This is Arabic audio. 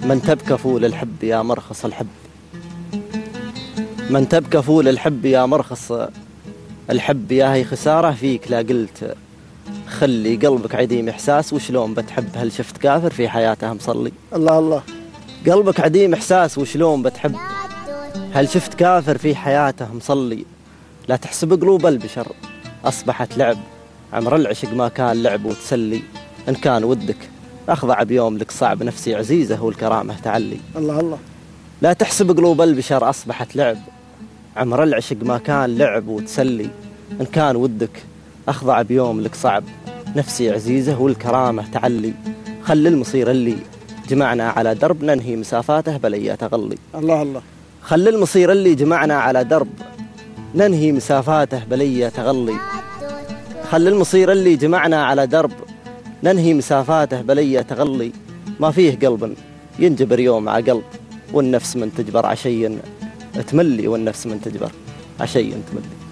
من تبكى فول الحب يا مرخص الحب، من تبكى فول الحب يا مرخص الحب، يا هي خسارة فيك لا قلت خلي قلبك عديم إحساس وشلون بتحب، هل شفت كافر في حياته مصلي؟ الله الله. قلبك عديم إحساس وشلون بتحب، هل شفت كافر في حياته مصلي؟ لا تحسب قلوب البشر أصبحت لعب، عمر العشق ما كان لعب وتسلي، إن كان ودك أخضع بيوم لك صعب، نفسي عزيزة والكرامة تعلي. الله الله. لا تحسب قلوب البشر أصبحت لعب، عمر العشق ما كان لعب وتسلي، إن كان ودك أخضع بيوم لك صعب، نفسي عزيزة والكرامة تعلي. خل المصير اللي جمعنا على درب ننهي مسافاته بليا تغلي. الله الله. خل المصير اللي جمعنا على درب ننهي مسافاته بليا تغلي. خل المصير اللي جمعنا على درب ننهي مسافاته بليا تغلي. ما فيه قلب ينجبر يوم مع قلب، والنفس من تجبر عشي تملي، والنفس من تجبر عشي تملي.